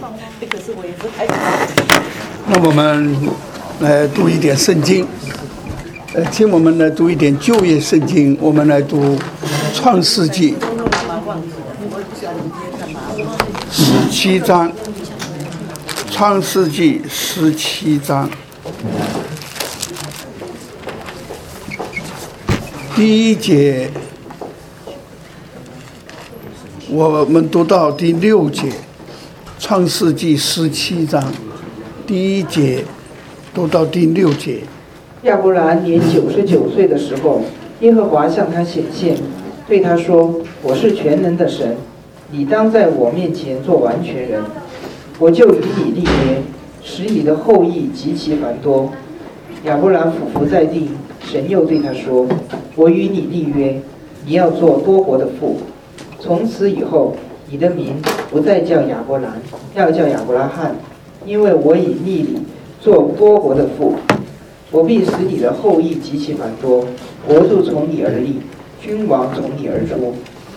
那我们来读一点圣经，请我们来读一点旧约圣经。我们来读创世纪17章，创世纪17章第1节，我们读到第6节。创世纪17章第1节读到第6节。 亚伯兰年99岁的时候，耶和华向他显现，对他说：“我是全能的神，你当在我面前做完全人。我就与你立约，使你的后裔极其繁多。”亚伯兰俯伏在地，神又对他说：“我与你立约，你要做多国的父。从此以后，你的名不再叫亚伯兰，要叫亚伯拉罕，因为我已立你做多国的父。我必使你的后裔极其繁多，国度从你而立，君王从你而出。”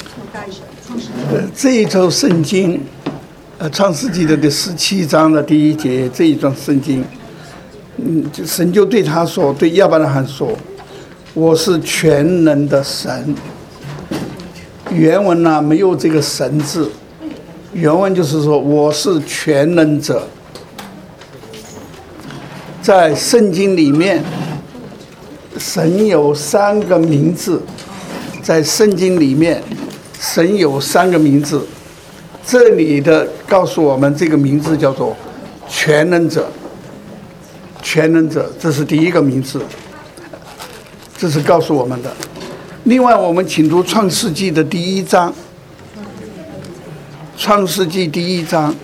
这一周圣经，创世纪的第17章的第1节，这一章圣经，神就对他说，对亚伯拉罕说：“我是全能的神。”原文呢没有这个神字，原文就是说我是全能者。在圣经里面，神有3个名字，在圣经里面，神有3个名字。这里的告诉我们，这个名字叫做全能者。全能者，这是第1个名字，这是告诉我们的。另外，我们请读创世纪的第1章，创世纪第1章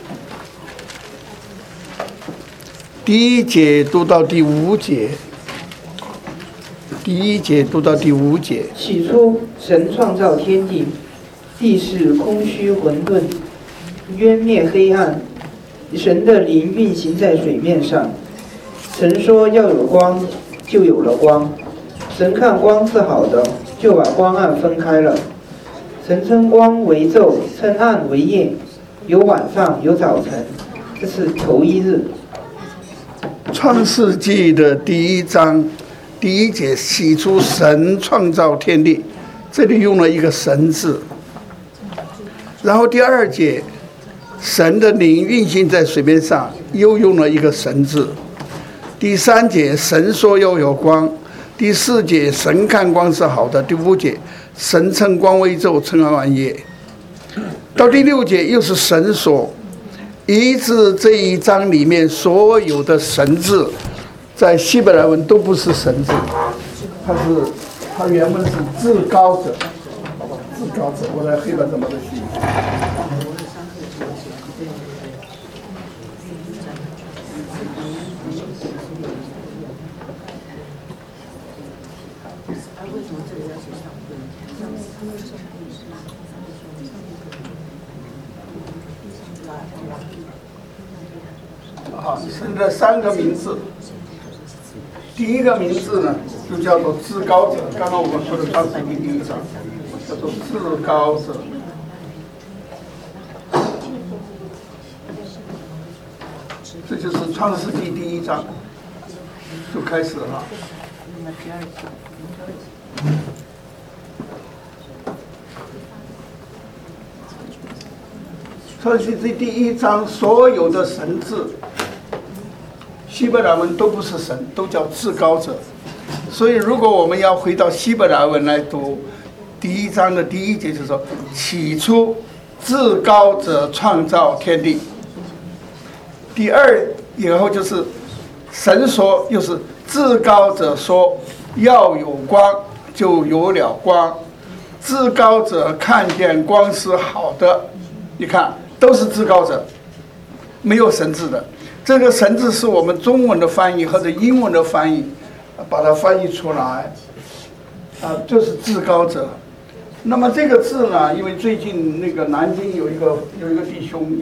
第1节读到第5节，第1节读到第5节。 起初，神创造天地，地是空虚混沌，渊灭黑暗，神的灵运行在水面上。神说要有光，就有了光。神看光是好的，就把光暗分开了。神称光为昼，称暗为夜，有晚上，有早晨，这是头1日。 创世纪的第1章第1节，起初神创造天地，这里用了一个神字。然后第2节，神的灵运行在水面上，又用了一个神字。第3节，神说要有光。第4节，神看光是好的。第5节，神称光为昼，称暗为夜。到第6节，又是神说。以致这一章里面所有的神字，在希伯来文都不是神字，它原文是至高者，至高者。我来黑板怎么的写。神的3个名字，第1个名字呢，就叫做至高者。刚刚我们说的创世纪第1章叫做至高者。这就是创世纪第1章就开始了。创世纪第1章所有的神字，希伯来文都不是神，都叫至高者。所以如果我们要回到希伯来文来读第1章的第1节，就是说起初至高者创造天地。第2以后就是神说，又是至高者说要有光，就有了光。至高者看见光是好的，你看都是至高者，没有神字的。这个神字是我们中文的翻译或者英文的翻译，把它翻译出来，就是至高者。那么这个字呢，因为最近那个南京有一个弟兄，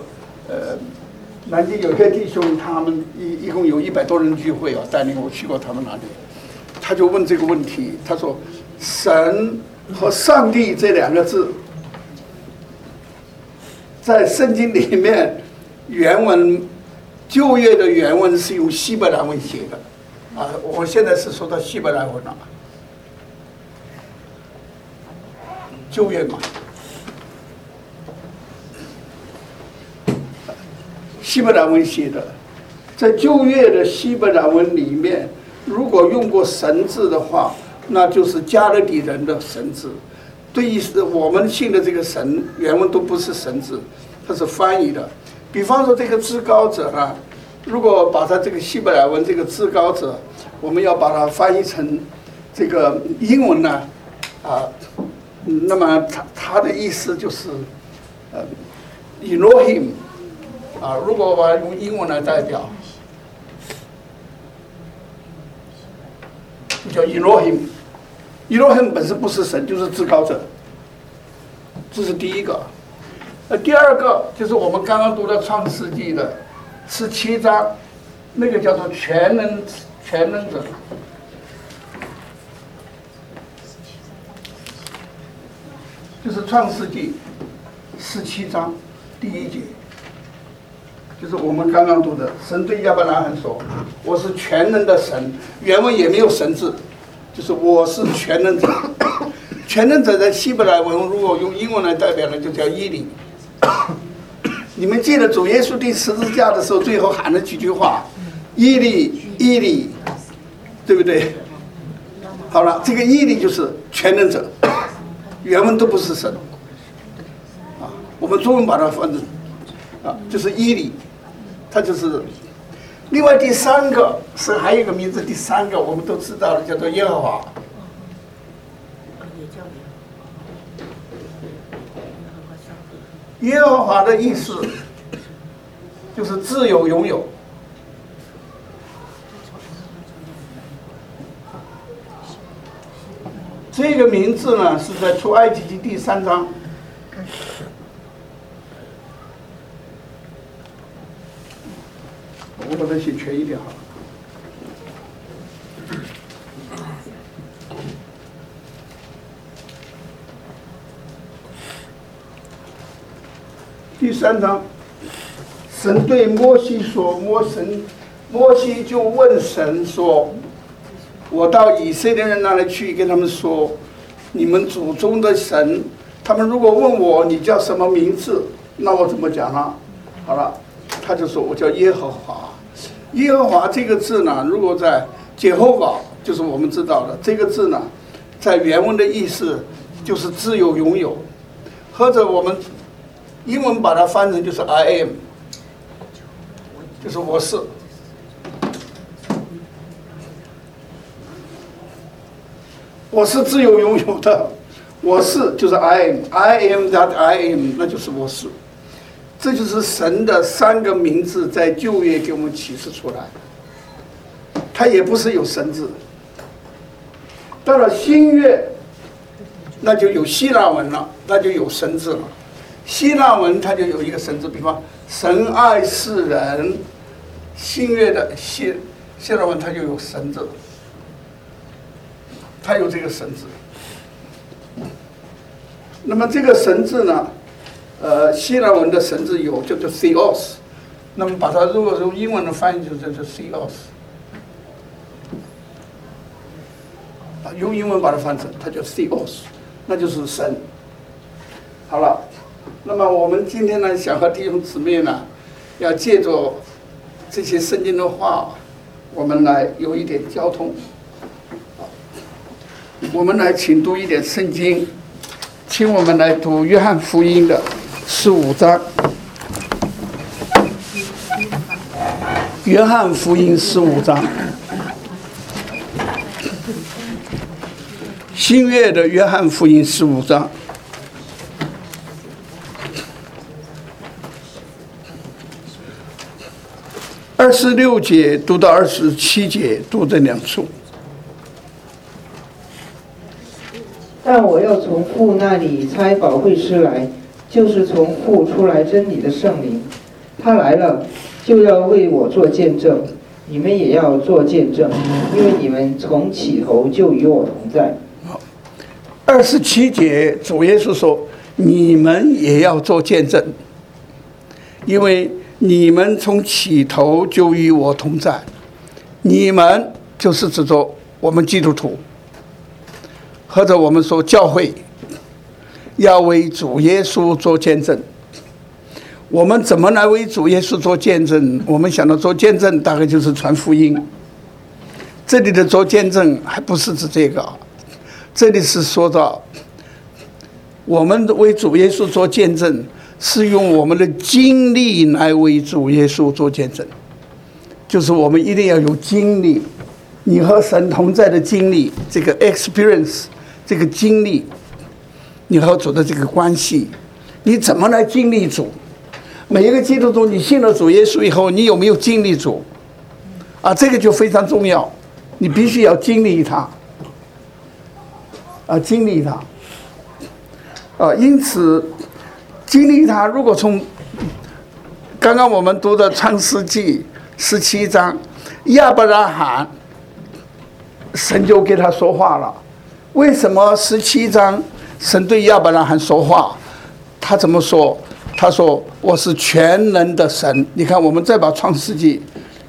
南京有一个弟兄，他们一共有100多人聚会带领我去过他们那里，他就问这个问题，他说神和上帝这2个字在圣经里面原文旧约的原文是用希伯来文写的，我现在是说到希伯来文了，旧约嘛，希伯来文写的，在旧约的希伯来文里面，如果用过神字的话，那就是加勒底人的神字。对于我们信的这个神，原文都不是神字，它是翻译的。比方说这个至高者呢，如果把它这个希伯来文这个至高者，我们要把它翻译成这个英文呢，那么它的意思就是Elohim 如果我用英文来代表，就叫 Elohim。Elohim 本身不是神，就是至高者，这是第一个。第二个就是我们刚刚读的创世纪的17章，那个叫做全能者。就是创世纪17章第1节，就是我们刚刚读的，神对亚伯拉罕说：“我是全能的神。”原文也没有神字，就是我是全能者。全能者在希伯来文如果用英文来代表呢，就叫伊里。你们记得主耶稣钉十字架的时候，最后喊了几句话：“伊里，伊里”，对不对？好了，这个伊里就是全能者，原文都不是神我们中文把它翻成就是伊里，它就是。另外第三个是还有一个名字，第三个我们都知道的，叫做耶和华。耶和华的意思就是自由拥有。这个名字呢是在出埃及记第3章。我把它写全一点好了。第3章，神对摩西说：“摩西就问神说：‘我到以色列人那里去，跟他们说，你们祖宗的神，他们如果问我你叫什么名字，那我怎么讲呢？’好了，他就说我叫耶和华。耶和华这个字呢，如果在解后稿，就是我们知道的这个字呢，在原文的意思就是自由拥有，或者我们英文把它翻成就是 I am， 就是我是。我是自由拥有的，我是就是 I am that I am， 那就是我是。这就是神的3个名字在旧约给我们启示出来，它也不是有神字。到了新约，那就有希腊文了，那就有神字了。希腊文它就有一个神字，比方神爱世人。新约的希腊文它就有神字，它有这个神字。那么这个神字呢，希腊文的神字有叫做 theos， 那么把它如果用英文的翻译就叫做 theos， 用英文把它翻成它叫 theos， 那就是神。好了，那么我们今天呢，想和弟兄姊妹呢，要借着这些圣经的话，我们来有一点交通。我们来请读一点圣经，请我们来读约翰福音的15章。约翰福音15章，新约的约翰福音15章。26节读到27节，读这2处。 但我要从父那里差保惠师来，就是从父出来真理的圣灵。他来了，就要为我做见证，你们也要做见证，因为你们从起头就与我同在。 27节主耶稣说：“你们也要做见证，因为你们从起头就与我同在。你们就是指着我们基督徒，或者我们说教会要为主耶稣做见证。我们怎么来为主耶稣做见证？我们想到做见证大概就是传福音。这里的做见证还不是指这个，这里是说到我们为主耶稣做见证是用我们的经历来为主耶稣做见证，就是我们一定要有经历，你和神同在的经历，这个 experience， 这个经历，你和主的这个关系，你怎么来经历主？每一个基督徒，你信了主耶稣以后，你有没有经历主？这个就非常重要，你必须要经历他，经历他，因此经历他。如果从刚刚我们读的创世纪17章，亚伯拉罕神就给他说话了。为什么17章神对亚伯拉罕说话？他怎么说？他说我是全能的神。你看，我们再把创世纪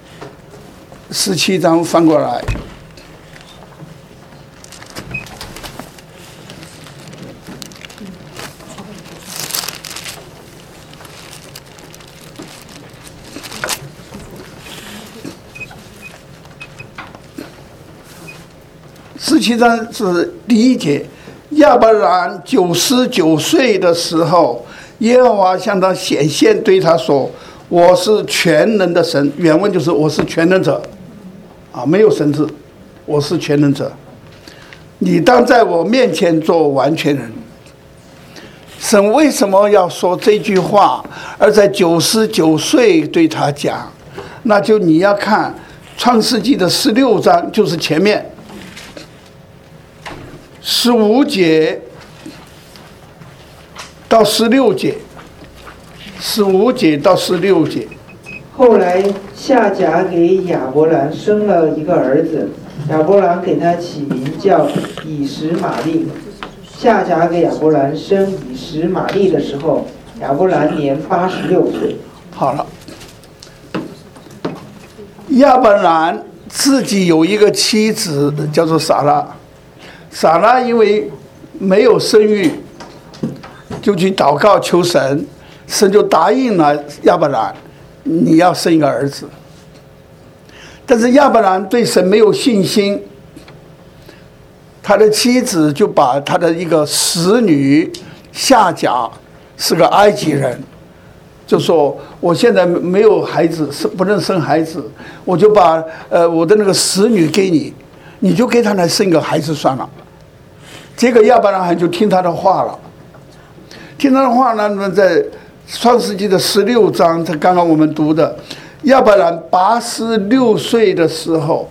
17章翻过来，17章是第1节，亚伯兰99岁的时候，耶和华向他显现，对他说：“我是全能的神。”原文就是我是全能者，没有神字，我是全能者。你当在我面前做完全人。神为什么要说这句话，而在99岁对他讲？那就你要看创世纪的16章，就是前面15节到16节，15节到16节。 后来夏甲给亚伯兰生了一个儿子，亚伯兰给他起名叫以实玛利。夏甲给亚伯兰生以实玛利的时候，亚伯兰年86岁。 好了，亚伯兰自己有一个妻子叫做撒拉，撒拉因为没有生育，就去祷告求神，神就答应了亚伯兰，你要生一个儿子。但是亚伯兰对神没有信心，他的妻子就把他的一个使女夏甲，是个埃及人，就说我现在没有孩子，不能生孩子，我就把我的那个使女给你，你就给他来生个孩子算了。这个亚伯拉罕就听他的话了，听他的话呢，那么在创世纪的16章，他刚刚我们读的，亚伯兰86岁的时候，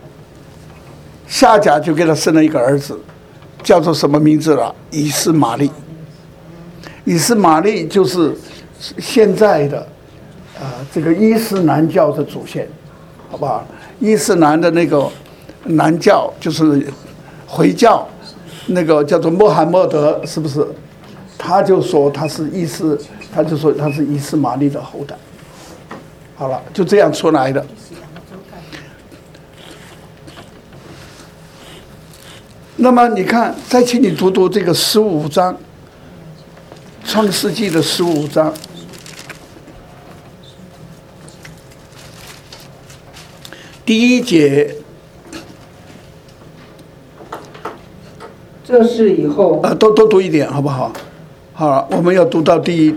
夏甲就给他生了一个儿子，叫做什么名字了？以实玛利。以实玛利就是现在的这个伊斯兰教的祖先，好不好？伊斯兰的那个南教就是回教，那个叫做穆罕默德，是不是？他就说他是伊斯玛利的后代。好了，就这样出来的。那么你看，再请你读读这个15章，创世纪的15章。第1节， 这事以后多读一点好不好？好了，我们要读到第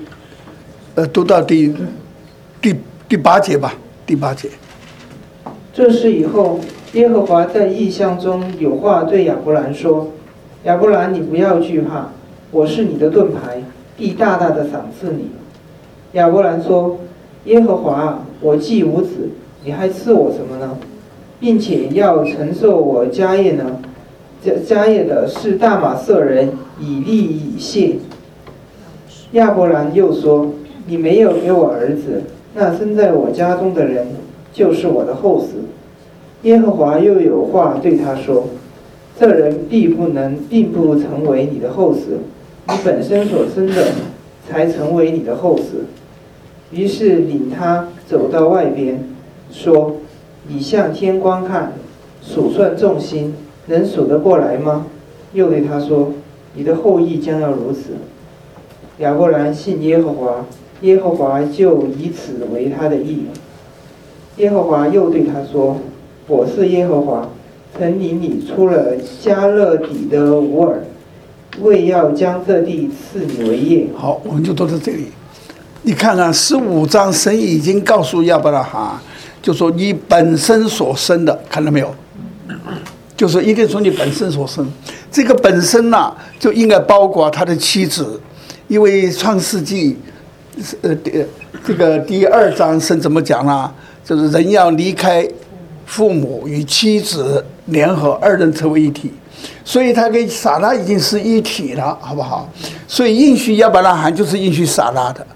8节吧，第8节。 这事以后，耶和华在异象中有话对亚伯兰说：“亚伯兰，你不要惧怕，我是你的盾牌，必大大的赏赐你。”亚伯兰说：“耶和华啊，我既无子，你还赐我什么呢？并且要承受我家业呢？家业的是大马色人以利以谢。”亚伯兰又说：“你没有给我儿子，那生在我家中的人就是我的后嗣。”耶和华又有话对他说：“这人并不成为你的后嗣，你本身所生的才成为你的后嗣。” 于是领他走到外边，说：“你向天观看，数算众星，能数得过来吗？”又对他说：“你的后裔将要如此。”亚伯兰信耶和华，耶和华就以此为他的义。耶和华又对他说：“我是耶和华，曾领你出了加勒底的乌尔，为要将这地赐你为业。” 好，我们就读到这里。你看看15章，神已经告诉亚伯拉罕，就说你本身所生的，看到没有？就是一定说你本身所生。这个本身呢，就应该包括他的妻子，因为创世纪，这个第2章神怎么讲呢？就是人要离开父母，与妻子联合，2人成为一体。所以他跟撒拉已经是一体了，好不好？所以应许亚伯拉罕就是应许撒拉的。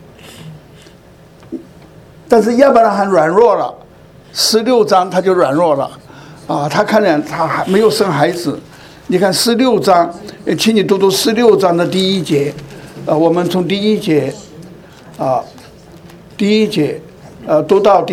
但是亚伯拉罕软弱了，16章他就软弱了，啊，他看见他还没有生孩子。你看16章，请你读读16章的第1节，我们从第1节，读到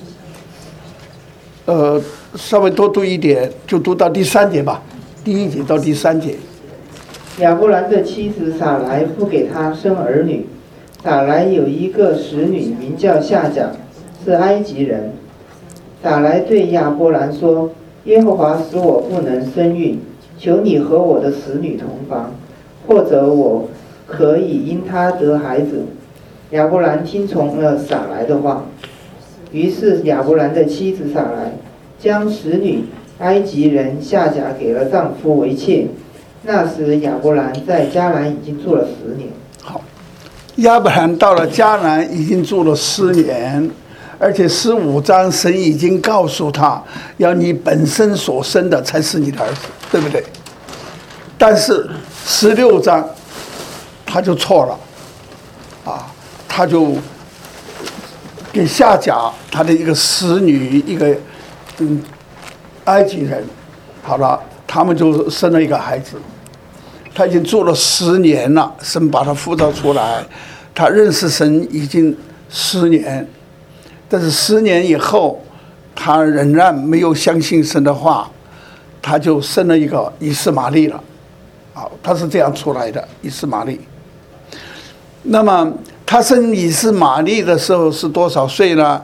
稍微多读一点，就读到第3节吧，第1节到第3节。 亚伯兰的妻子撒来不给他生儿女。撒来有一个使女，名叫夏甲，是埃及人。撒来对亚伯兰说：“耶和华使我不能生育，求你和我的使女同房，或者我可以因她得孩子。”亚伯兰听从了撒来的话。于是亚伯兰的妻子撒来将使女埃及人夏甲给了丈夫为妾。那时亚伯兰在迦南已经住了10年。 好，亚伯兰到了迦南已经住了10年，而且15章神已经告诉他，要你本身所生的才是你的儿子，对不对？但是16章他就错了，他就给夏甲他的一个使女，一个埃及人，好了，他们就生了一个孩子。他已经做了10年了，神把他呼召出来，他认识神已经10年，但是10年以后，他仍然没有相信神的话，他就生了一个以斯玛利了。好，他是这样出来的，以斯玛利。那么他生以斯玛利的时候是多少岁呢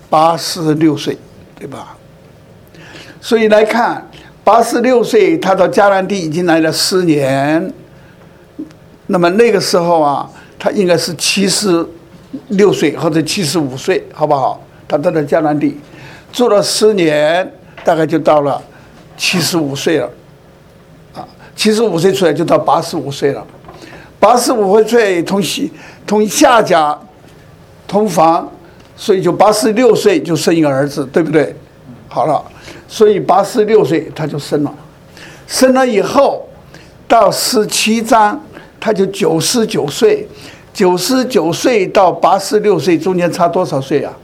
？86岁，对吧？所以来看。86岁，他到迦南地已经来了10年。那么那个时候啊，他应该是76岁或者75岁，好不好？他到了迦南地，住了10年，大概就到了75岁了。75岁出来就到85岁了。85岁同夏甲同房，所以就86岁就生一个儿子，对不对？好了。所以86岁他就生了，生了以后到17章他就99岁，99岁到86岁中间差多少岁啊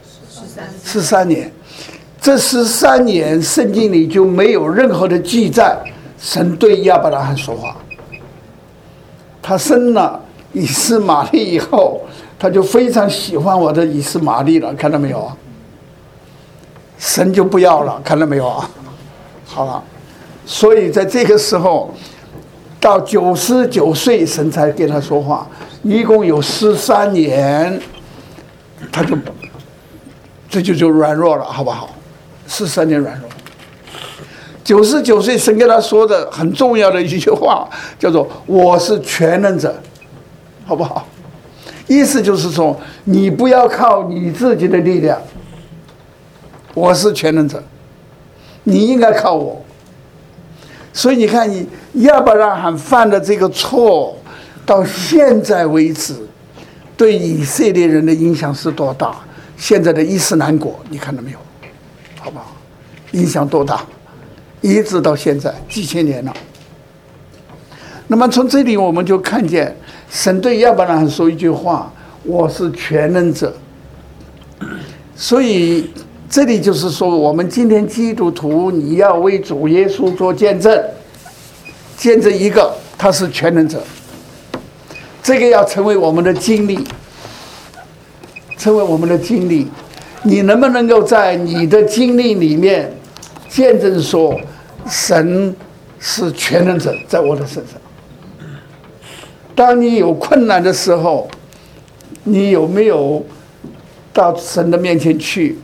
？13年。这13年圣经里就没有任何的记载神对亚伯拉罕说话。他生了以斯玛利以后，他就非常喜欢我的以斯玛利了，看到没有啊？神就不要了，看到没有啊？好了，所以在这个时候，到99岁，神才跟他说话，一共有13年，他就软弱了，好不好？13年软弱。99岁，神跟他说的很重要的一句话，叫做“我是全能者”，好不好？意思就是说，你不要靠你自己的力量。我是全能者，你应该靠我。所以你看，亚伯拉罕犯的这个错，到现在为止，对以色列人的影响是多大？现在的伊斯兰国，你看到没有？好不好？影响多大？一直到现在几千年了。那么从这里我们就看见，神对亚伯拉罕说一句话：“我是全能者。”所以。这里就是说，我们今天基督徒，你要为主耶稣做见证，见证一个他是全能者，这个要成为我们的经历。 成为我们的经历。你能不能够在你的经历里面见证说，神是全能者在我的身上？当你有困难的时候，你有没有到神的面前去？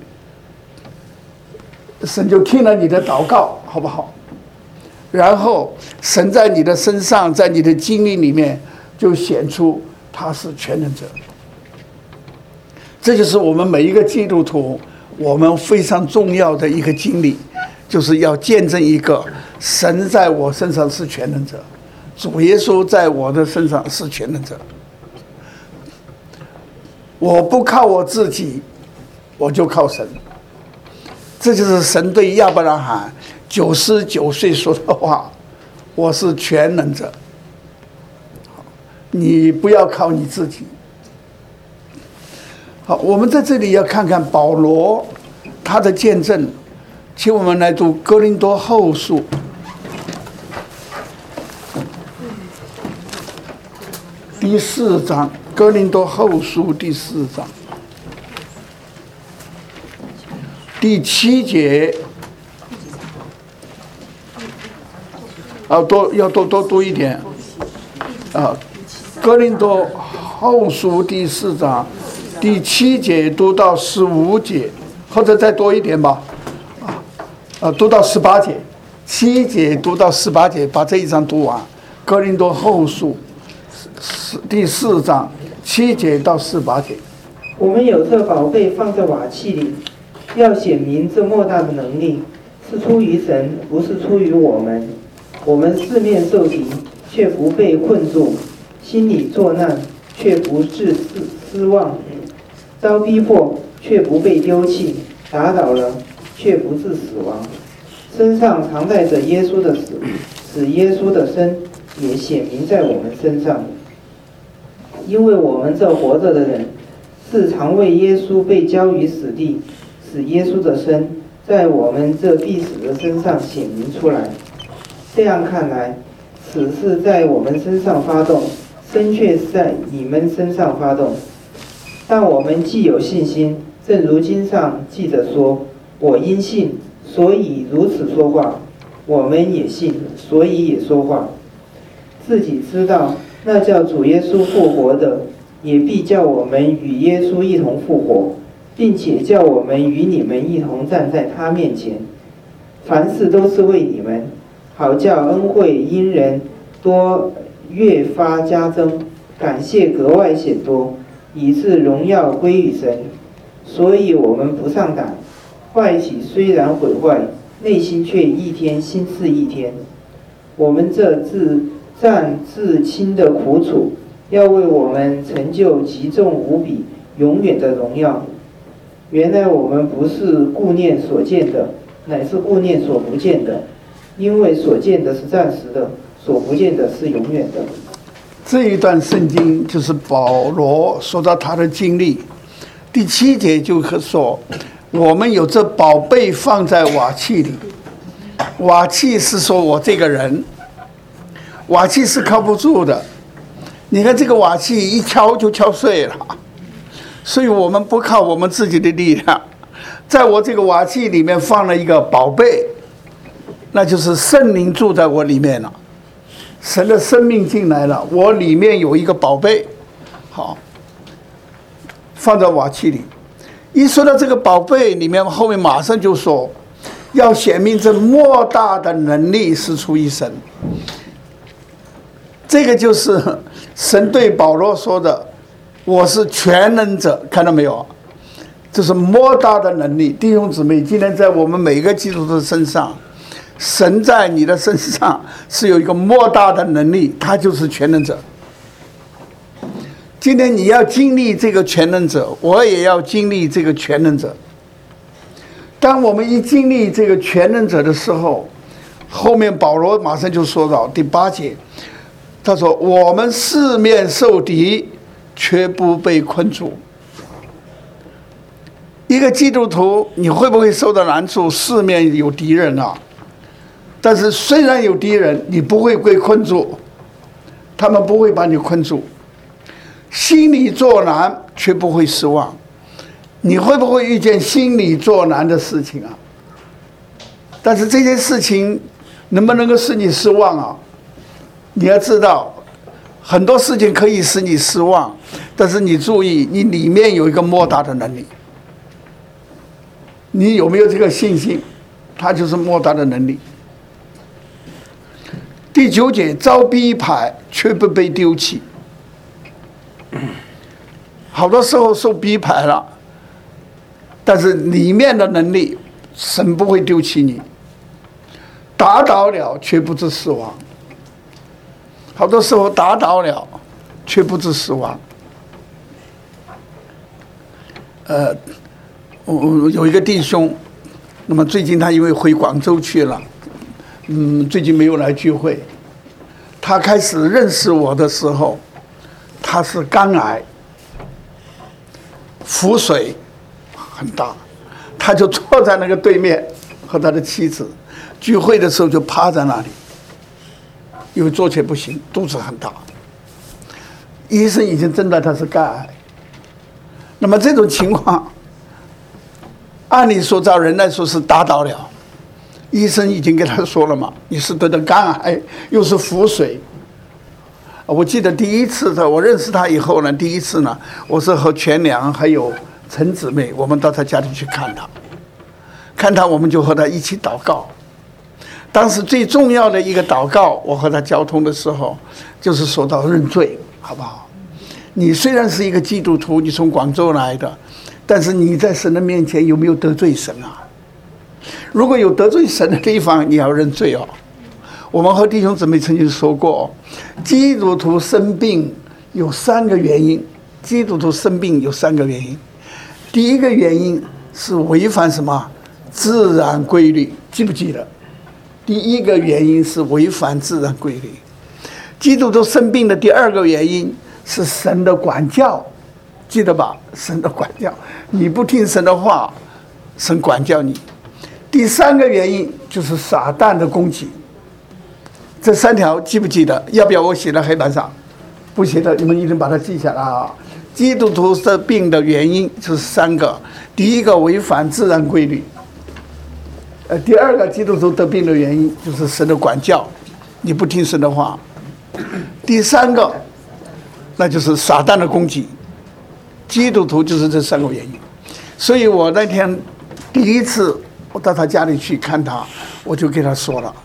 神就听了你的祷告，好不好？然后神在你的身上，在你的经历里面就显出他是全能者。这就是我们每一个基督徒我们非常重要的一个经历，就是要见证一个神在我身上是全能者，主耶稣在我的身上是全能者。我不靠我自己，我就靠神。这就是神对亚伯拉罕99岁说的话，我是全能者，你不要靠你自己。好，我们在这里要看看保罗他的见证，请我们来读哥林多后书第4章，哥林多后书第4章第7节，要多读一点啊。哥林多后书第4章第7节读到15节，或者再多一点吧，读到18节，7节读到18节，把这一章读完。哥林多后书第4章7节到18节。 我们有这宝贝放在瓦器里，要显明这莫大的能力是出于神，不是出于我们。我们四面受敌，却不被困住；心里作难，却不致失望；遭逼迫，却不被丢弃；打倒了，却不致死亡。身上常带着耶稣的死，使耶稣的生也显明在我们身上。因为我们这活着的人，是常为耶稣被交于死地，使耶稣的生在我们这必死的身上显明出来。这样看来，死是在我们身上发动，生却是在你们身上发动。但我们既有信心，正如经上记着说：“我因信，所以如此说话；我们也信，所以也说话。”自己知道，那叫主耶稣复活的，也必叫我们与耶稣一同复活，并且叫我们与你们一同站在他面前。凡事都是为你们，好叫恩惠因人多越发加增，感谢格外显多，以致荣耀归于神。所以我们不上胆，坏体虽然毁坏，内心却一天新似一天。我们这自战自轻的苦楚，要为我们成就极重无比、永远的荣耀。原来我们不是顾念所见的，乃是顾念所不见的，因为所见的是暂时的，所不见的是永远的。 这一段圣经就是保罗说到他的经历。第7节就是说，我们有这宝贝放在瓦器里。瓦器是说我这个人，瓦器是靠不住的。你看这个瓦器一敲就敲碎了，所以我们不靠我们自己的力量。在我这个瓦器里面放了一个宝贝，那就是圣灵住在我里面了，神的生命进来了，我里面有一个宝贝，好，放在瓦器里。一说到这个宝贝里面，后面马上就说要显明这莫大的能力是出于神。这个就是神对保罗说的，我是全能者，看到没有？这是莫大的能力。弟兄姊妹，今天在我们每个基督徒身上，神在你的身上是有一个莫大的能力，他就是全能者。今天你要经历这个全能者，我也要经历这个全能者。当我们一经历这个全能者的时候，后面保罗马上就说到第8节，他说我们四面受敌，却不被困住。一个基督徒，你会不会受到难处？四面有敌人啊，但是虽然有敌人，你不会被困住，他们不会把你困住。心里作难，却不会失望。 你会不会遇见心理作难的事情啊？但是这些事情能不能够使你失望啊？你要知道，很多事情可以使你失望，但是你注意，你里面有一个莫大的能力。你有没有这个信心？它就是莫大的能力。第9节，遭逼迫却不被丢弃。好多时候受逼迫了，但是里面的能力，神不会丢弃你。打倒了却不致死亡。好多时候打倒了却不致死亡。我有一个弟兄，那么最近他因为回广州去了，最近没有来聚会。他开始认识我的时候，他是肝癌，腹水很大，他就坐在那个对面和他的妻子聚会的时候就趴在那里，因为坐起来不行，肚子很大，医生已经诊断他是肝癌。那么这种情况，按理说照人来说是打倒了，医生已经跟他说了嘛，你是得的肝癌，又是腹水。我记得第一次我认识他以后呢，第一次呢，我是和全良还有陈姊妹，我们到他家里去看他，我们就和他一起祷告。当时最重要的一个祷告，我和他交通的时候，就是说到认罪，好不好？你虽然是一个基督徒，你从广州来的，但是你在神的面前有没有得罪神啊？如果有得罪神的地方，你要认罪哦。我们和弟兄姊妹曾经说过，基督徒生病有3个原因。基督徒生病有3个原因。第一个原因是违反什么？自然规律，记不记得？第一个原因是违反自然规律。基督徒生病的第2个原因是神的管教，记得吧？神的管教，你不听神的话，神管教你。第3个原因就是撒旦的攻击。这3条记不记得？要不要我写在黑板上？不写的，你们一定把它记下来啊！基督徒的病的原因就是3个。第一个违反自然规律。第2个基督徒得病的原因就是神的管教，你不听神的话。第3个，那就是撒旦的攻击。基督徒就是这3个原因。所以我那天第一次我到他家里去看他，我就跟他说了，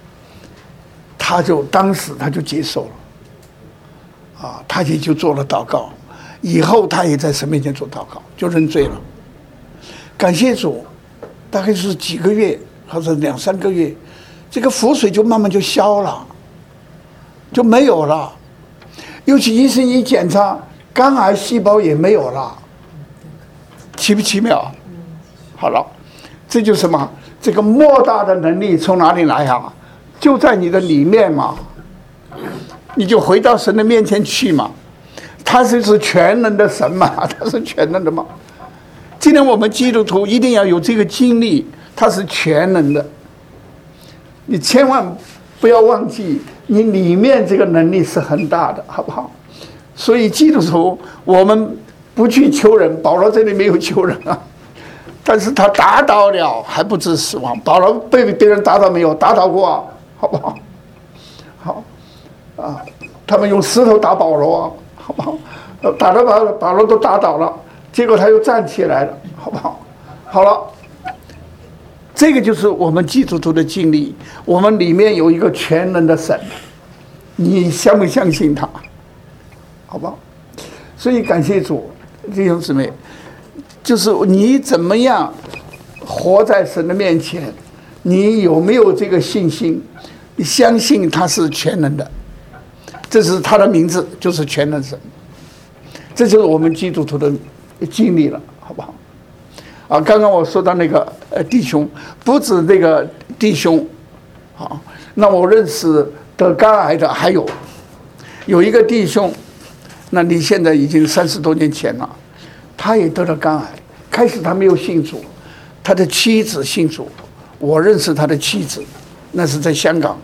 当时他就接受了，他也就做了祷告，以后他也在神面前做祷告，就认罪了。感谢主，大概是几个月，或者2、3个月，这个腹水就慢慢就消了，就没有了。尤其医生一检查，肝癌细胞也没有了，奇不奇妙？好了，这就是什么？这个莫大的能力从哪里来啊？就在你的里面嘛，你就回到神的面前去嘛。他是全能的神嘛，他是全能的嘛。今天我们基督徒一定要有这个经历，他是全能的。你千万不要忘记，你里面这个能力是很大的，好不好？所以基督徒，我们不去求人，保罗这里没有求人啊，但是他打倒了还不致死亡。保罗被别人打倒没有？打倒过啊，好不好？好啊，他们用石头打保罗啊，好不好？打到保罗都打倒了，结果他又站起来了，好不好？好了，这个就是我们基督徒的经历。我们里面有一个全能的神，你相不相信他？好不好？所以感谢主，弟兄姊妹，就是你怎么样活在神的面前，你有没有这个信心？你相信他是全能的，这是他的名字，就是全能神。这就是我们基督徒的经历了，好不好？刚刚我说到那个弟兄，不止那个弟兄，好，那我认识得肝癌的还有一个弟兄，那你现在已经30多年前了，他也得了肝癌。开始他没有信主，他的妻子信主，我认识他的妻子，那是在香港。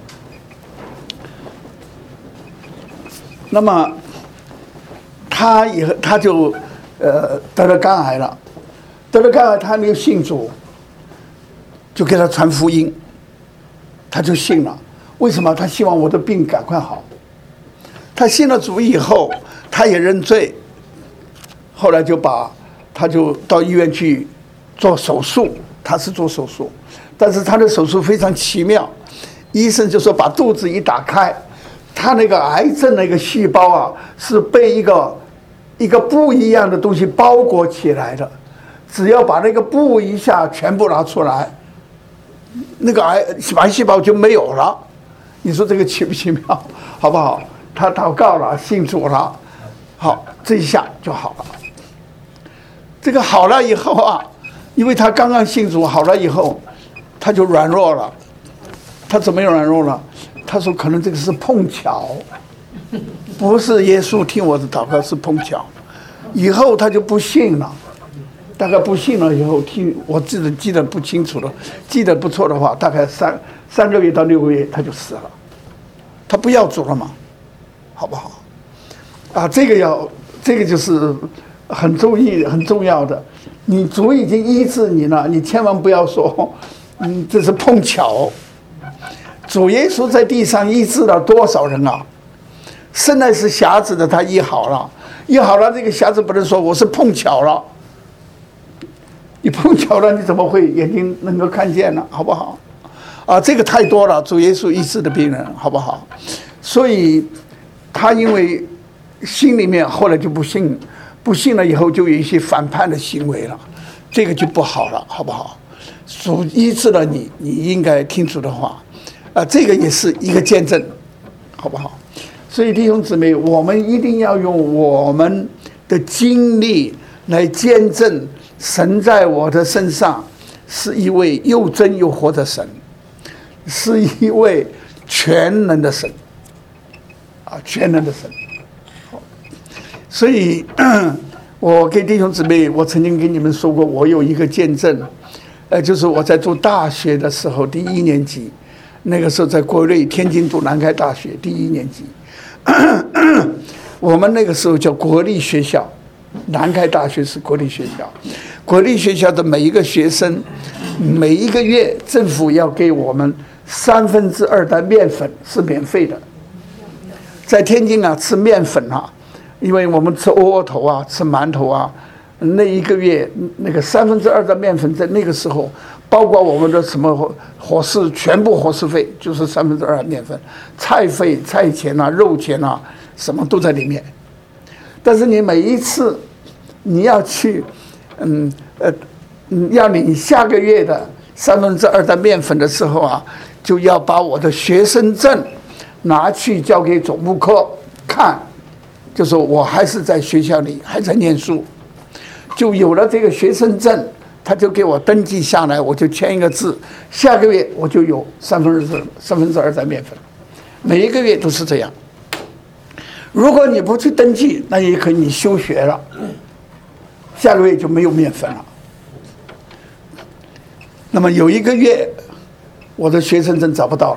那么他就得了肝癌了。 德勒盖尔他还没有信主，就给他传福音，他就信了。为什么？他希望我的病赶快好。他信了主以后，他也认罪，后来他就到医院去做手术。他是做手术，但是他的手术非常奇妙，医生就说把肚子一打开，他那个癌症那个细胞啊，是被一个布一样的东西包裹起来的，只要把那个布一下全部拿出来，那个癌细胞就没有了。你说这个奇不奇妙？好不好？他祷告了，信主了，好，这一下就好了。这个好了以后啊，因为他刚刚信主，好了以后，他就软弱了。他怎么软弱了？他说可能这个是碰巧，不是耶稣听我的祷告，是碰巧。以后他就不信了，大概不信了以后，我记得不清楚了，记得不错的话，大概3个月到6个月他就死了。他不要主了嘛，好不好？啊，这个就是很重要的。你主已经医治你了，你千万不要说，这是碰巧。主耶稣在地上医治了多少人啊？生来是瞎子的，他医好了，这个瞎子不能说我是碰巧了。你碰巧了，你怎么会眼睛能够看见呢？好不好？啊，这个太多了，主耶稣医治的病人，好不好？所以他因为心里面后来就不信了以后，就有一些反叛的行为了，这个就不好了，好不好？主医治了你，你应该听主的话，这个也是一个见证，好不好？所以弟兄姊妹，我们一定要用我们的经历来见证神在我的身上是一位又真又活的神，是一位全能的神，全能的神。所以我给弟兄姊妹，我曾经跟你们说过，我有一个见证，就是我在读大学的时候，第1年级，那个时候在国内天津读南开大学第1年级，我们那个时候叫国立学校，南开大学是国立学校，国立学校的每一个学生，每一个月政府要给我们2/3的面粉是免费的。在天津啊，吃面粉啊，因为我们吃窝头啊，吃馒头啊，那一个月那个2/3的面粉，在那个时候，包括我们的什么伙食，全部伙食费就是2/3面粉，菜费、菜钱啊、肉钱啊，什么都在里面。但是你每一次你要去，要领下个月的2/3的面粉的时候啊，就要把我的学生证拿去交给总务科看，就说我还是在学校里还在念书，就有了这个学生证，他就给我登记下来，我就签一个字，下个月我就有2/3的面粉，每一个月都是这样。如果你不去登记，那也可以你休学了，下个月就没有面粉了。那么有一个月，我的学生证找不到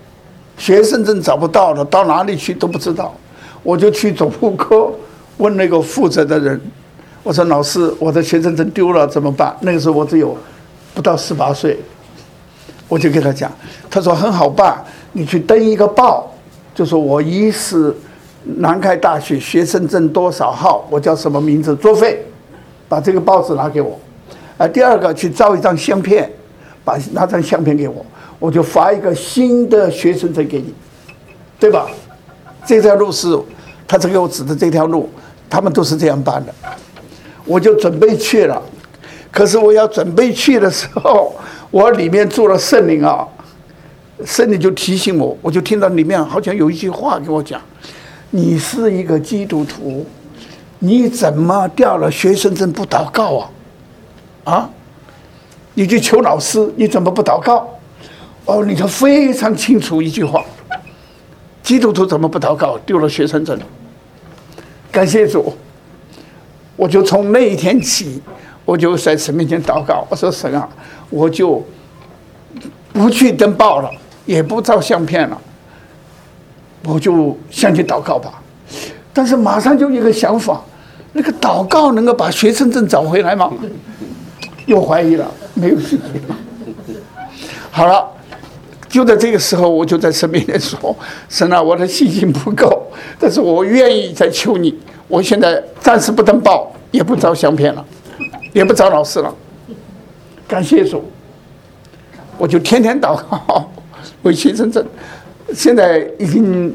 了，到哪里去都不知道，我就去总务科问那个负责的人，我说老师，我的学生证丢了怎么办？那个时候我只有不到18岁，我就给他讲，他说很好办，你去登一个报，就说我一是南开大学学生证多少号，我叫什么名字，作废，把这个报纸拿给我。第二个去照一张相片，把那张相片给我，我就发一个新的学生证给你，对吧？这条路是他只给我指的这条路，他们都是这样办的。我就准备去了，可是我要准备去的时候，我里面住了圣灵啊，圣灵就提醒我，我就听到里面好像有一句话给我讲，你是一个基督徒，你怎么掉了学生证不祷告啊？你去求老师，你怎么不祷告？哦，你就非常清楚一句话，基督徒怎么不祷告？丢了学生证。感谢主，我就从那一天起，我就在神面前祷告，我说神啊，我就不去登报了，也不照相片了，我就向你祷告吧。但是马上就一个想法，那个祷告能够把学生证找回来吗？ 又怀疑了，没有信心了。好了，就在这个时候，我就在神面前说：“神啊，我的信心不够，但是我愿意再求你。我现在暂时不登报，也不找相片了，也不找老师了。感谢主，我就天天祷告为学生证。现在已经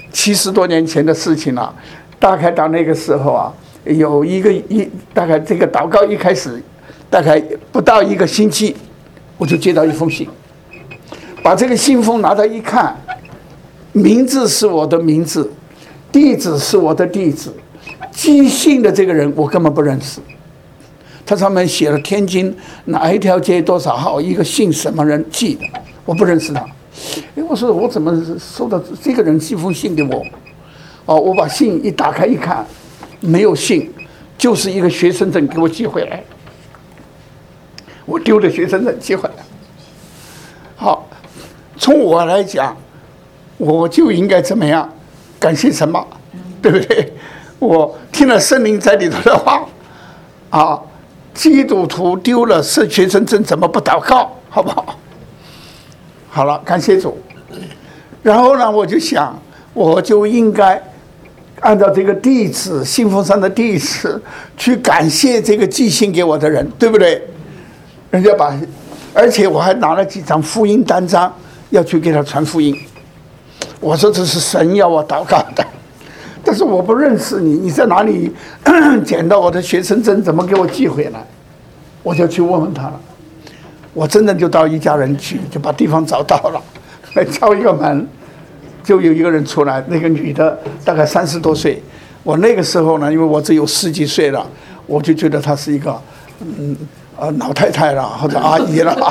70多年前的事情了。大概到那个时候啊，有大概这个祷告一开始，大概不到1个星期，我就接到一封信。把这个信封拿到一看，名字是我的名字，地址是我的地址，寄信的这个人我根本不认识。他上面写了天津哪一条街多少号，一个姓什么人寄的，我不认识他。我说我怎么收到这个人寄封信给我？我把信一打开一看，没有信，就是一个学生证给我寄回来。我丢的学生证寄回来。好，从我来讲，我就应该怎么样？感谢神嘛，对不对？我听了圣灵在里头的话，基督徒丢了学生证怎么不祷告？好不好？好了，感谢主。然后呢，我就想，我就应该按照这个地址，信封上的地址去感谢这个寄信给我的人，对不对？人家而且我还拿了几张福音单张要去给他传福音。我说这是神要我祷告的，但是我不认识你，你在哪里捡到我的学生证，怎么给我寄回来？我就去问问他了。我真的就到一家人去，就把地方找到了，来敲一个门，就有一个人出来，那个女的大概30多岁。我那个时候呢，因为我只有10几岁了，我就觉得她是一个老太太了或者阿姨了。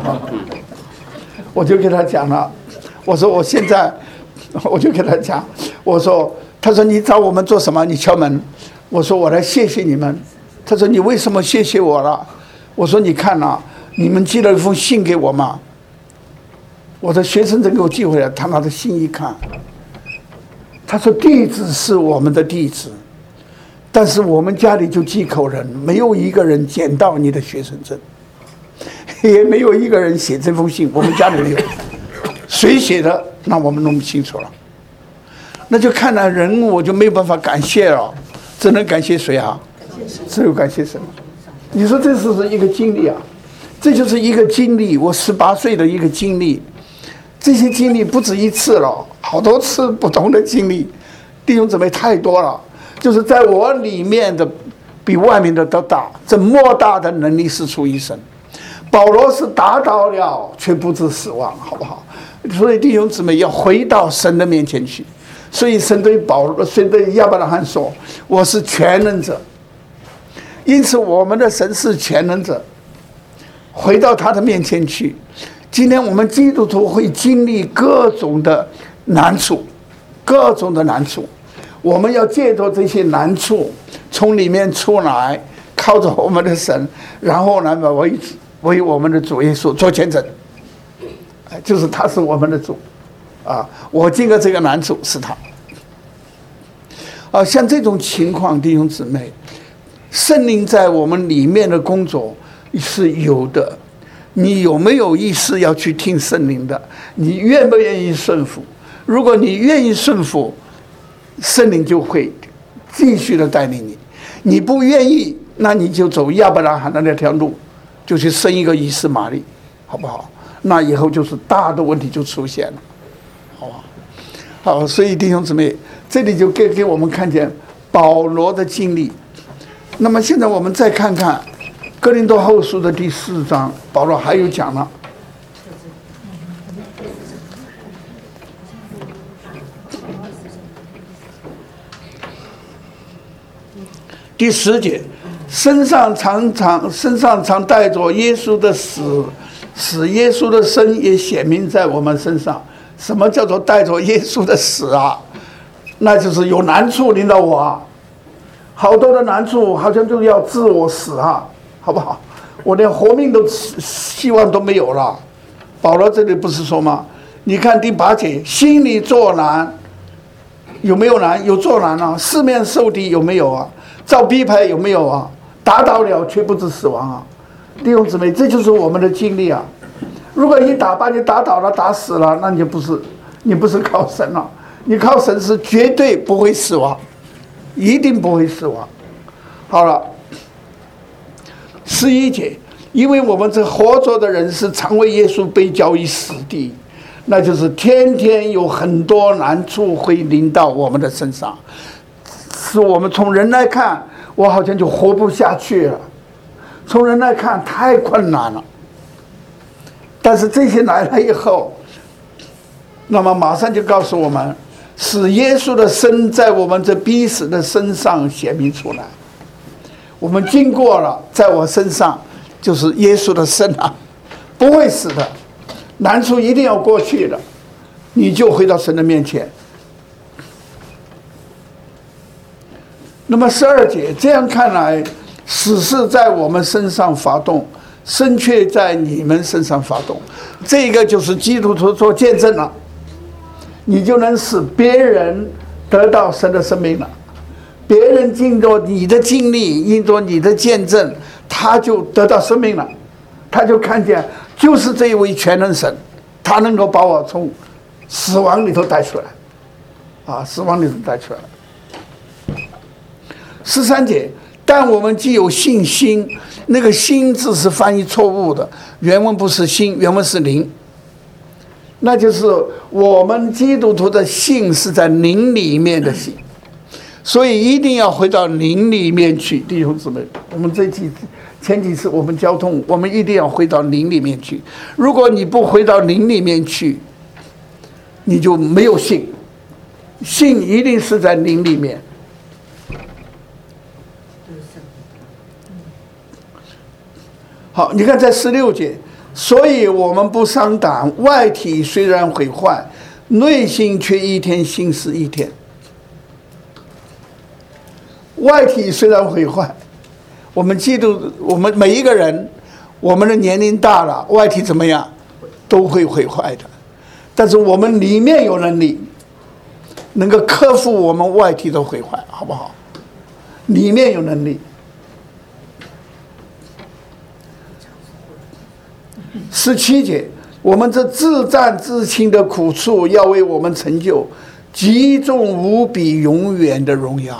我就跟她讲了，我说我现在，我就跟她讲，我说，她说你找我们做什么？你敲门。我说我来谢谢你们。她说你为什么谢谢我了？我说你看啊，你们寄了一封信给我嘛，我的学生证给我寄回来。他拿着信一看，他说地址是我们的地址，但是我们家里就几口人，没有一个人捡到你的学生证，也没有一个人写这封信，我们家里没有，谁写的那我们弄不清楚了。那就看来人我就没有办法感谢了，只能感谢谁啊？只有感谢神。你说这是一个经历啊，这就是一个经历，我18岁的一个经历。这些经历不止一次了，好多次不同的经历，弟兄姊妹太多了。就是在我里面的比外面的都大，这莫大的能力是出于神。保罗是打倒了，却不致死亡，好不好？所以弟兄姊妹要回到神的面前去。所以神对亚伯拉罕说：“我是全能者。”因此，我们的神是全能者，回到他的面前去。今天我们基督徒会经历各种的难处，各种的难处，我们要借着这些难处从里面出来，靠着我们的神，然后呢，为我们的主耶稣做见证。就是他是我们的主啊！我经过这个难处是他啊！像这种情况，弟兄姊妹，圣灵在我们里面的工作是有的。你有没有意识要去听圣灵的？你愿不愿意顺服？如果你愿意顺服，圣灵就会继续的带领你。你不愿意，那你就走亚伯拉罕的那条路，就去生一个以实玛利，好不好？那以后就是大的问题就出现了，好吧？好，所以弟兄姊妹，这里就给我们看见保罗的经历。那么现在我们再看看哥林多后书的第4章，保罗还有讲了。第10节，身上常带着耶稣的死，使耶稣的生也显明在我们身上。什么叫做带着耶稣的死啊？那就是有难处临到我啊，好多的难处，好像就要自我死啊，好不好？我连活命都希望都没有了。保罗这里不是说吗？你看第8节，心里作难，有没有难？有作难啊。四面受敌有没有啊？遭逼迫有没有啊？打倒了却不致死亡啊。 弟兄姊妹，这就是我们的经历啊。如果一打把你打倒了、打死了，那你不是靠神了，你靠神是绝对不会死亡，一定不会死亡。好了，11节，因为我们这活着的人是常为耶稣被交于死地，那就是天天有很多难处会临到我们的身上，是我们从人来看，我好像就活不下去了，从人来看太困难了。但是这些来了以后，那么马上就告诉我们，使耶稣的生在我们这必死的身上显明出来。我们经过了，在我身上就是耶稣的生啊，不会死的，难处一定要过去的，你就回到神的面前。那么12节，这样看来，死是在我们身上发动，生却在你们身上发动，这个就是基督徒做见证了，你就能使别人得到神的生命了。别人经过你的经历，因着你的见证，他就得到生命了，他就看见就是这一位全能神，他能够把我从死亡里头带出来，死亡里头带出来。13节，但我们既有信心，那个心字是翻译错误的，原文不是心，原文是灵，那就是我们基督徒的信是在灵里面的信，所以一定要回到灵里面去，弟兄姊妹，我们前几次我们交通，我们一定要回到灵里面去。如果你不回到灵里面去，你就没有信，信一定是在灵里面。好，你看在16节，所以我们不伤胆，外体虽然毁坏，内心却一天新似一天。外体虽然毁坏，我们每一个人，我们的年龄大了，外体怎么样都会毁坏的，但是我们里面有能力能够克服我们外体的毁坏，好不好？里面有能力。17节，我们这自战自轻的苦处，要为我们成就极重无比永远的荣耀。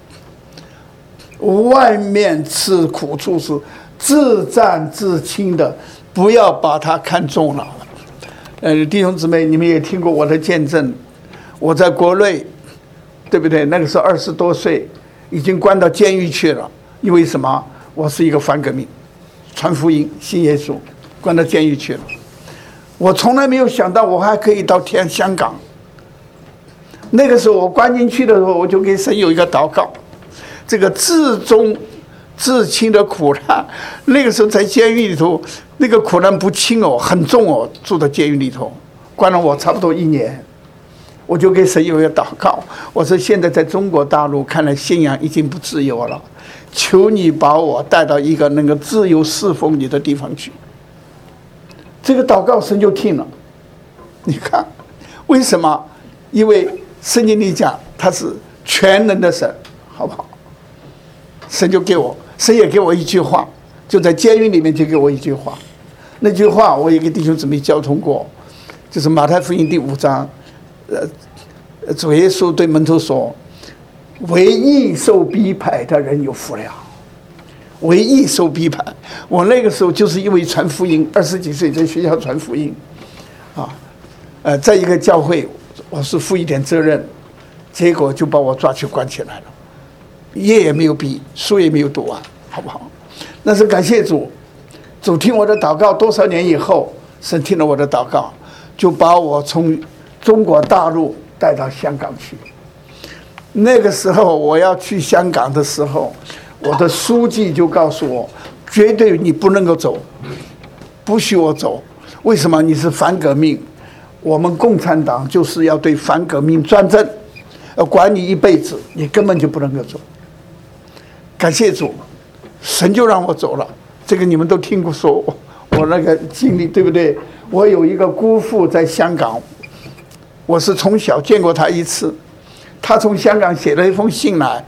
外面是苦处是自战自轻的，不要把它看重了。弟兄姊妹，你们也听过我的见证，我在国内，对不对？那个时候20多岁，已经关到监狱去了。因为什么？我是一个反革命，传福音，信耶稣，关到监狱去了。我从来没有想到我还可以到香港。那个时候我关进去的时候，我就给神有一个祷告，这个自重自轻的苦难，那个时候在监狱里头，那个苦难不轻哦，很重哦，住在监狱里头，关了我差不多1年。我就给神有一个祷告，我说现在在中国大陆看来信仰已经不自由了，求你把我带到一个能够自由侍奉你的地方去。这个祷告神就听了。你看为什么？因为圣经里讲他是全能的神，好不好？神也给我一句话，就在监狱里面就给我一句话，那句话我也给弟兄姊妹交通过，就是马太福音第5章，主耶稣对门徒说：“为义受逼迫的人有福了。”为义受逼迫，我那个时候就是因为传福音，20几岁在学校传福音，在一个教会，我是负一点责任，结果就把我抓去关起来了，业也没有毕，书也没有读完，好不好？那是感谢主，主听我的祷告，多少年以后，神听了我的祷告，就把我从中国大陆带到香港去。那个时候我要去香港的时候，我的书记就告诉我，绝对你不能够走，不许我走。为什么？你是反革命，我们共产党就是要对反革命专政，要管你一辈子，你根本就不能够走。感谢主，神就让我走了。这个你们都听过说我那个经历，对不对？我有一个姑父在香港，我是从小见过他一次，他从香港写了一封信来，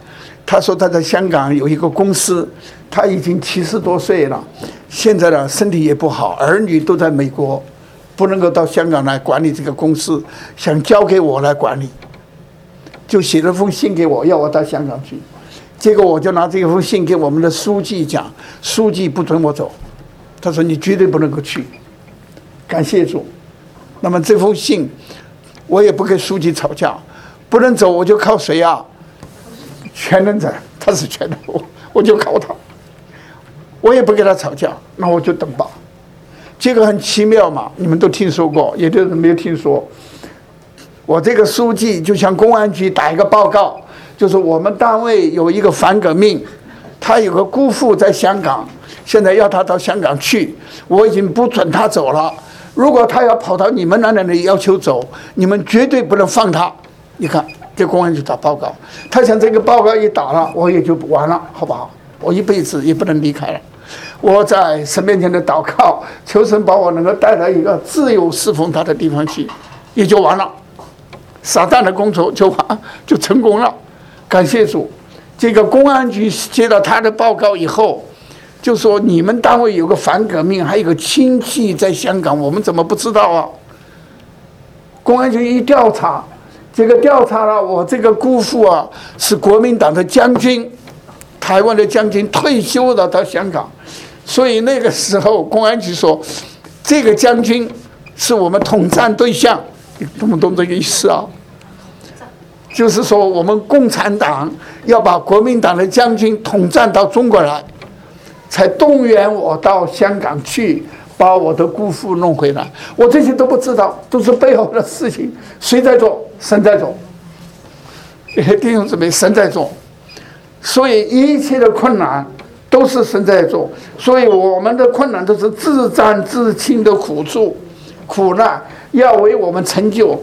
他说他在香港有一个公司，他已经70多岁了，现在呢身体也不好，儿女都在美国，不能够到香港来管理这个公司，想交给我来管理，就写了封信给我，要我到香港去。结果我就拿这封信给我们的书记讲，书记不准我走，他说你绝对不能够去。感谢主。那么这封信我也不跟书记吵架，不能走我就靠谁啊？全能者，他是全能，我就靠他，我也不跟他吵架，那我就等吧。这个很奇妙嘛，你们都听说过，有的人没有听说。我这个书记就向公安局打一个报告，就是我们单位有一个反革命，他有个姑父在香港，现在要他到香港去，我已经不准他走了。如果他要跑到你们那里要求走，你们绝对不能放他。你看，这公安局打报告，他想这个报告一打了，我也就完了，好不好？我一辈子也不能离开了。我在神面前的祷告，求神把我能够带到一个自由侍奉他的地方去，也就完了。撒旦的工作就成功了，感谢主。这个公安局接到他的报告以后，就说你们单位有个反革命，还有个亲戚在香港，我们怎么不知道啊？公安局一调查，这个调查了，我这个姑父啊是国民党的将军，台湾的将军，退休了到香港，所以那个时候公安局说，这个将军是我们统战对象，你懂不懂这个意思啊？就是说我们共产党要把国民党的将军统战到中国来，才动员我到香港去把我的姑父弄回来。我这些都不知道，都是背后的事情。谁在做？神在做。弟兄姊妹，神在做。所以一切的困难都是神在做。所以我们的困难都是自战自清的苦处、苦难，要为我们成就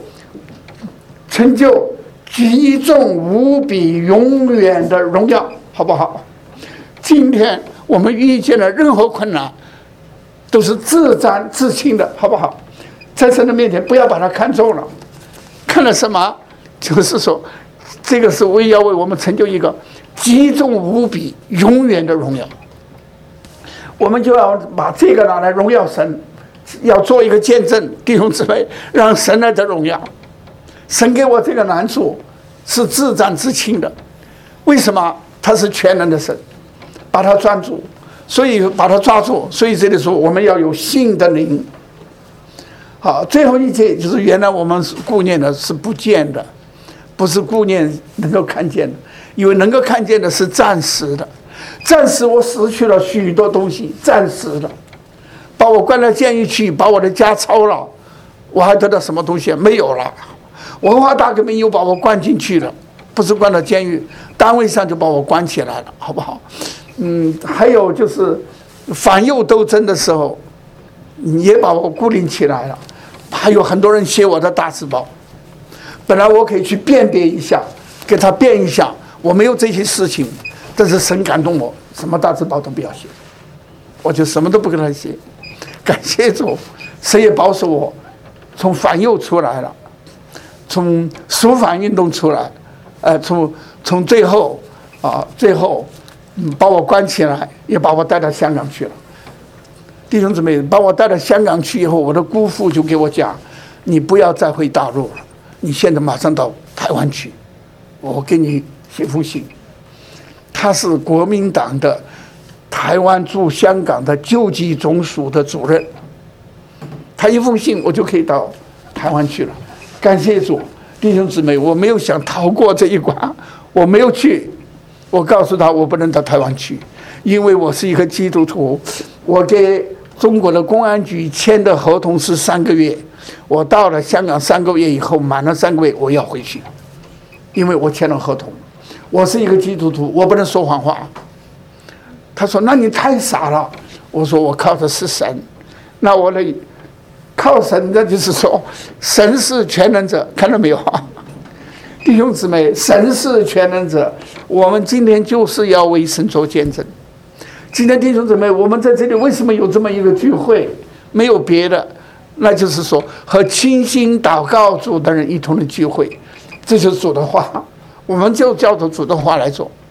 极重无比永远的荣耀，好不好？今天我们遇见了任何困难，都是自战自清的，好不好？在神的面前，不要把它看重了。看了什么？就是说，这个是要为我们成就一个极重无比、永远的荣耀。我们就要把这个拿来荣耀神，要做一个见证，弟兄姊妹，让神来的荣耀。神给我这个难处是自战自清的，为什么？他是全能的神。把它抓住，所以把它抓住。所以这里说，我们要有信的灵。好，最后一节就是原来我们顾念的是不见的，不是顾念能够看见的，因为能够看见的是暂时的。暂时我失去了许多东西，暂时的，把我关到监狱去，把我的家抄了，我还得到什么东西？没有了。文化大革命又把我关进去了，不是关到监狱，单位上就把我关起来了，好不好？还有就是反右斗争的时候，也把我孤立起来了。还有很多人写我的大字报，本来我可以去辨别一下，给他辩一下，我没有这些事情，但是神感动我，什么大字报都不要写，我就什么都不跟他写。感谢主，神也保守我，从反右出来了，从肃反运动出来，从最后把我关起来，也把我带到香港去了。弟兄姊妹，把我带到香港去以后，我的姑父就给我讲：“你不要再回大陆了，你现在马上到台湾去，我给你写封信。”他是国民党的台湾驻香港的救济总署的主任，他一封信我就可以到台湾去了。感谢主，弟兄姊妹，我没有想逃过这一关，我没有去。我告诉他，我不能到台湾去，因为我是一个基督徒。我给中国的公安局签的合同是3个月，我到了香港3个月以后，满了3个月我要回去，因为我签了合同。我是一个基督徒，我不能说谎话。他说：“那你太傻了。”我说：“我靠的是神。”那我的靠神，那就是说，神是全能者，看到没有啊？弟兄姊妹，神是全能者，我们今天就是要为神做见证。今天弟兄姊妹，我们在这里为什么有这么一个聚会？没有别的，那就是说和倾心祷告主的人一同的聚会，这就是主的话，我们就照着主的话来做。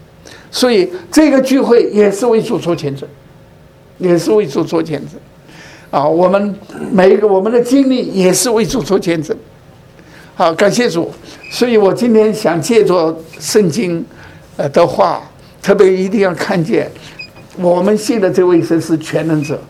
所以这个聚会也是为主做见证，也是为主做见证啊！我们每一个我们的经历也是为主做见证。好，感谢主。所以我今天想借着圣经的话，特别一定要看见我们信的这位神是全能者，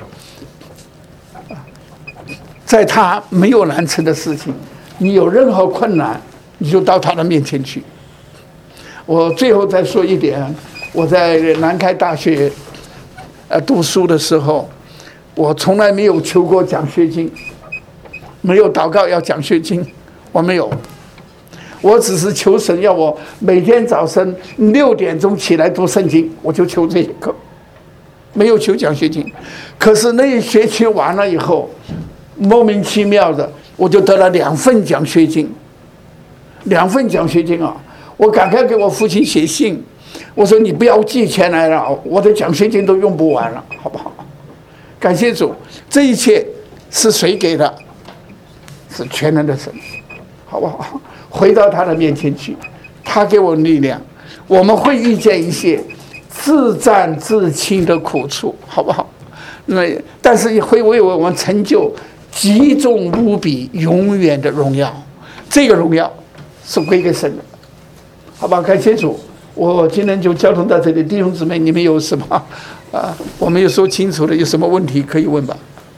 在他没有难成的事情，你有任何困难，你就到他的面前去。我最后再说一点，我在南开大学读书的时候，我从来没有求过奖学金，没有祷告要奖学金，我没有。我只是求神要我每天早晨6点钟起来读圣经，我就求这一个，没有求奖学金。可是那一学期完了以后，莫名其妙的我就得了2份奖学金，2份奖学金啊！我赶快给我父亲写信，我说你不要寄钱来了，我的奖学金都用不完了，好不好？感谢主，这一切是谁给的？是全能的神，好不好？回到他的面前去，他给我力量。我们会遇见一些自战自清的苦处，好不好？但是也会为我们成就极重无比永远的荣耀，这个荣耀是归给神的，好吧？感谢主。我今天就交通到这里，弟兄姊妹，你们有什么我没有说清楚的，有什么问题可以问吧？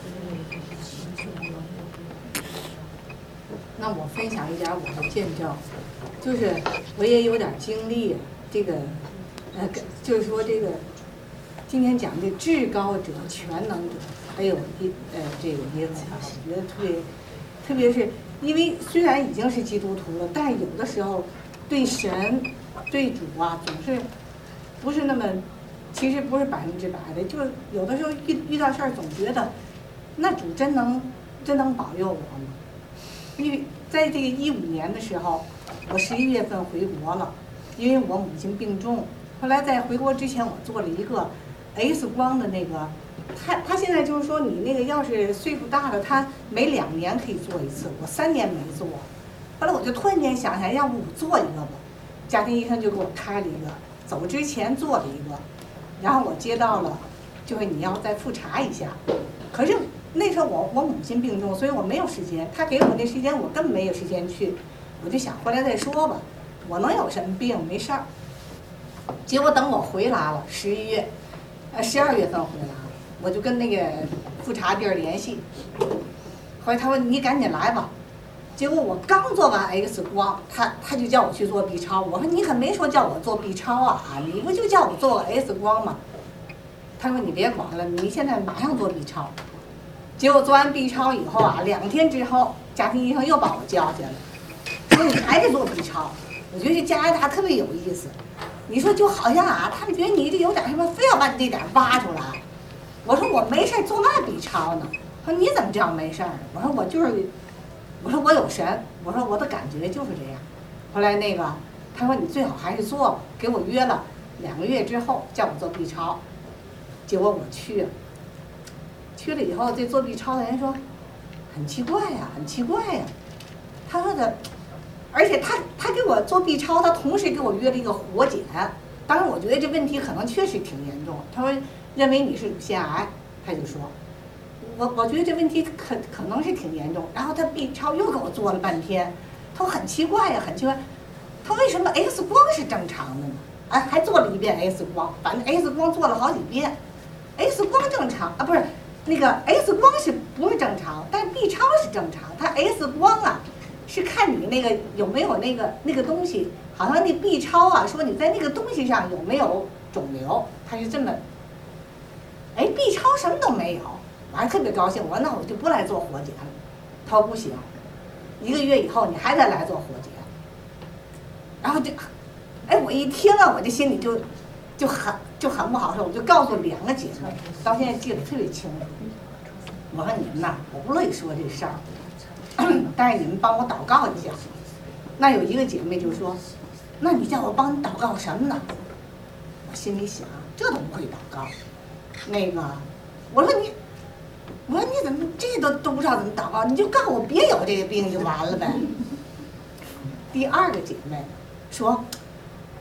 那我分享一点我的见证，就是我也有点经历，这个就是说这个今天讲的至高者、全能者，还有这个耶和华，我觉得特别是因为虽然已经是基督徒了，但有的时候对神、对主啊，总是不是那么，其实不是100%的，就是有的时候遇到事儿，总觉得那主真能保佑我吗？因为在这个15年的时候，我11月份回国了，因为我母亲病重。后来在回国之前，我做了一个 X 光的那个，他现在就是说你那个要是岁数大了，他每2年可以做一次，我3年没做。后来我就突然间想起来，要不我做一个吧？家庭医生就给我开了一个，走之前做了一个，然后我接到了，就是你要再复查一下。可是那时候我母亲病重，所以我没有时间。他给我那时间，我根本没有时间去。我就想回来再说吧，我能有什么病？没事儿。结果等我回来了，12月份回来了，我就跟那个复查地儿联系。后来他说你赶紧来吧。结果我刚做完 X 光，他就叫我去做 B 超。我说你可没说叫我做 B 超啊，你不就叫我做个 X 光吗？他说你别管了，你现在马上做 B 超。结果做完 B 超以后啊，2天之后，家庭医生又把我叫去了，说你还得做 B 超。我觉得这加拿大特别有意思，你说就好像啊，他们觉得你这有点什么，非要把你这点挖出来。我说我没事做嘛 B 超呢？他说你怎么这样没事儿？我说我说我有神，我说我的感觉就是这样。后来那个他说你最好还是做吧，给我约了2个月之后叫我做 B 超。结果我去了以后，这做 B 超的人说很奇怪呀，很奇怪呀。他说的，而且他给我做 B 超，他同时给我约了一个活检。当然我觉得这问题可能确实挺严重。他说认为你是乳腺癌，他就说我觉得这问题可能是挺严重。然后他 B 超又给我做了半天，他说很奇怪呀，很奇怪。他为什么 X 光是正常的呢？还做了1遍 X 光，反正 X 光做了好几遍。X 光正常啊，不是那个 X 光是不是正常？但是 B 超是正常。它 X 光啊是看你那个有没有那个东西，好像那 B 超啊说你在那个东西上有没有肿瘤，它是这么。B 超什么都没有，我还特别高兴。我说那我就不来做活检了。他说不行，1个月以后你还得来做活检。然后我一听啊，我这心里就很不好受，我就告诉2个姐妹，到现在记得特别清楚。我说你们呐，我不乐意说这事儿，但是你们帮我祷告一下。那有一个姐妹就说，那你叫我帮你祷告什么呢？我心里想，这都不会祷告。我说你怎么这都不知道怎么祷告？你就告诉我别有这个病就完了呗。第2个姐妹说，当然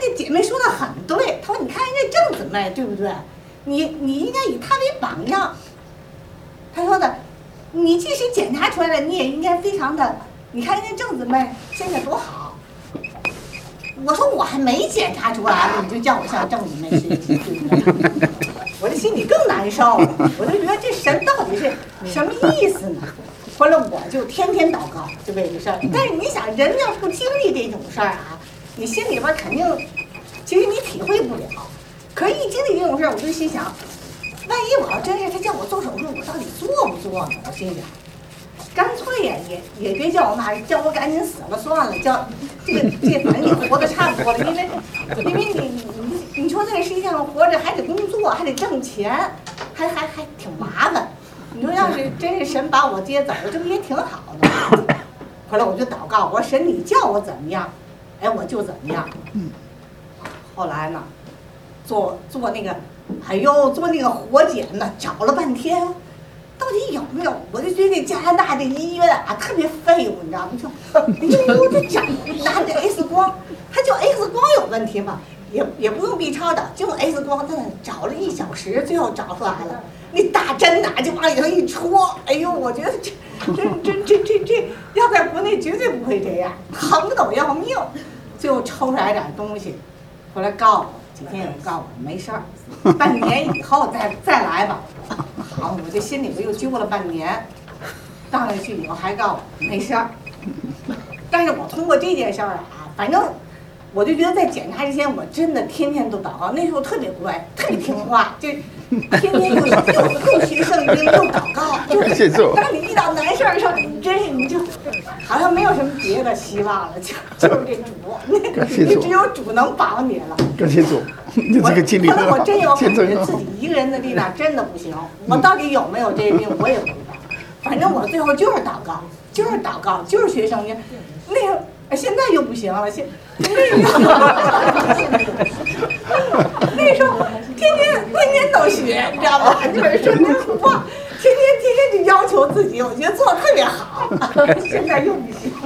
那姐妹说的很对，她说你看人家郑姊妹对不对？你应该以她为榜样。她说的，你即使检查出来了，你也应该非常的，你看人家郑姊妹现在多好。我说我还没检查出来呢，你就叫我向郑姊妹学习，对不对？我这心里更难受了，我就觉得这神到底是什么意思呢？后来我就天天祷告，就为这事儿。但是你想，人要不经历这种事儿啊，你心里边肯定，其实你体会不了。可是一经历这种事儿，我就心想，万一我要真是他叫我做手术，我到底做不做呢？我心想，干脆呀，也别叫我妈，叫我赶紧死了算了，叫这反正你活得差不多了，因为你说在这世界上活着还得工作，还得挣钱，还挺麻烦。你说要是真是神把我接走了，这不也挺好的吗？后来我就祷告，我说神你叫我怎么样，哎我就怎么样。后来呢，做那个，哎呦做那个活检呢，找了半天，到底有没有？我就觉得加拿大这医院啊特别废物，你知道吗？就找拿着 X 光，他就 X 光有问题嘛，也不用 B 超的，就 X 光，在那找了1小时，最后找出来了。那大针呐，就往里头一戳，哎呦，我觉得这要在国内绝对不会这样，疼得要命。最后抽出来点东西，后来告我，几天以后告我没事儿，半年以后再来吧。好，我这心里头又揪了半年，到那去以后还告我没事儿。但是我通过这件事儿啊，反正我就觉得在检查之前，我真的天天都祷告。那时候特别乖，特别听话，就天天又学圣经，又祷告。就是当你遇到难事儿的时候，你真是你就好像没有什么别的希望了，就是这主，你只有主能保你了。 感谢主，你这个经历很好。 我真有感觉自己一个人的力量真的不行。我到底有没有这病，我也不知道。反正我最后就是祷告，就是学圣经。那个现在又不行了，那时候天天都学，你知道吗？就是说那哇，天天就要求自己，我觉得做得特别好。现在又不行，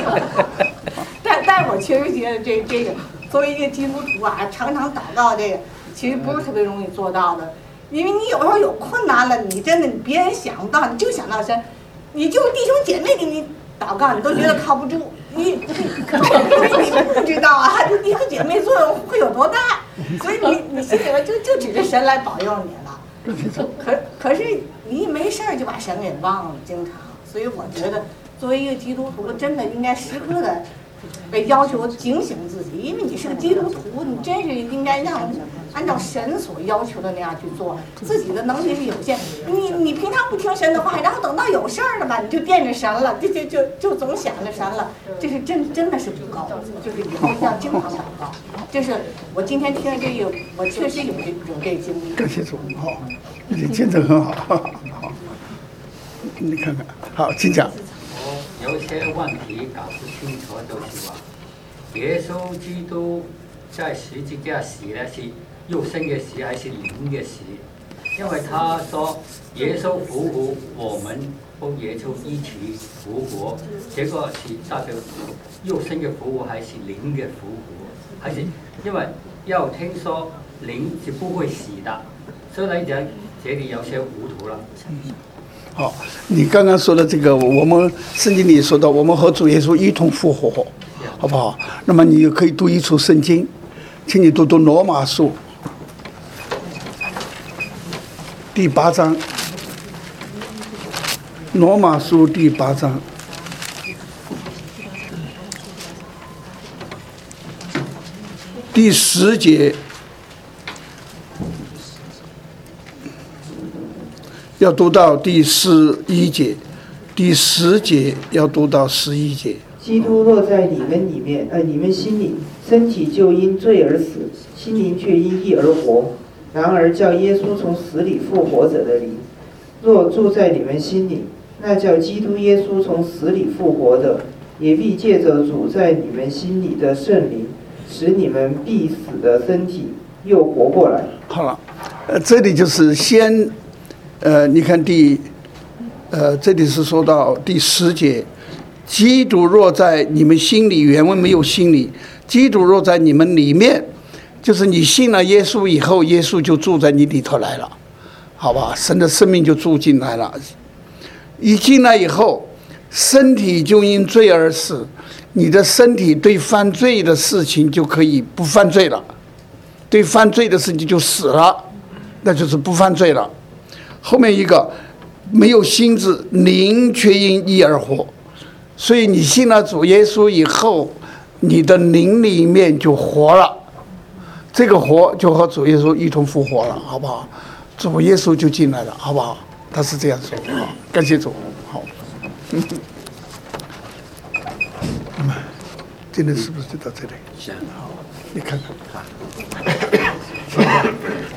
但是我确实觉得这个作为一个基督徒啊，常常祷告这个，其实不是特别容易做到的，因为你有时候有困难了，你真的别人想不到，你就想到神，你就弟兄姐妹给你祷告，你都觉得靠不住。你不知道啊，这弟兄姐妹作用会有多大，所以你心里边就指着神来保佑你了。可是你一没事儿就把神给忘了，经常。所以我觉得作为一个基督徒，真的应该时刻的被要求警醒自己，因为你是个基督徒，你真是应该按照神所要求的那样去做。自己的能力是有限，你平常不听神的话，然后等到有事儿了吧，你就惦着神了，就总想着神了，这是真的是不够，就是以后要经常祷告。这是我今天听的这个，我确实有这经历。 感谢主，好，你见证很好，好，你看看，好，请讲。 有些问题搞不清楚，就是说，耶稣基督在十字架死呢，是肉身嘅死还是靈嘅死？因為他說耶穌復活，我們和耶穌一起復活，這個是代表肉身嘅復活還是靈嘅復活？還是因為要聽說靈是不會死的，所以來講這裡有些糊塗了。 好，你刚刚说的这个，我们圣经里说的，我们和主耶稣一同复活，好不好？那么你可以读一处圣经，请你读罗马书第8章，罗马书第8章。第10节要读到第11节，第10节要读到11节。 基督若在你们里面，你们心里，身体就因罪而死，心灵却因义而活。然而叫耶稣从死里复活者的灵，若住在你们心里，那叫基督耶稣从死里复活的，也必借着主在你们心里的圣灵，使你们必死的身体又活过来。 好了，这里就是先。你看这里是说到第10节，基督若在你们心里，原文没有心里， 基督若在你们里面，就是你信了耶稣以后，耶稣就住在你里头来了，好吧？神的生命就住进来了。一进来以后，身体就因罪而死，你的身体对犯罪的事情就可以不犯罪了，对犯罪的事情就死了，那就是不犯罪了。后面一个没有心智，灵却因义而活。所以你信了主耶稣以后，你的灵里面就活了，这个活就和主耶稣一同复活了，好不好？主耶稣就进来了，好不好？他是这样说，好，感谢主，好。那么今天是不是就到这里？行，好，你看看。